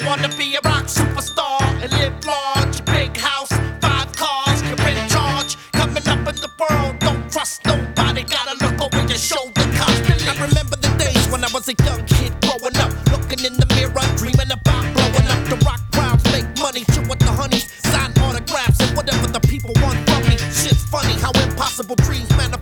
wanna be a rock superstar and live large, big house, 5 cars, you're in charge. Coming up in the world, don't trust nobody, gotta look over your shoulder constantly. I remember the days when I was a young kid growing up, looking in the mirror, dreaming about blowing up. The rock crowds make money, chill with the honeys, sign autographs and whatever the people want from me. Shit's funny how impossible dreams manifest.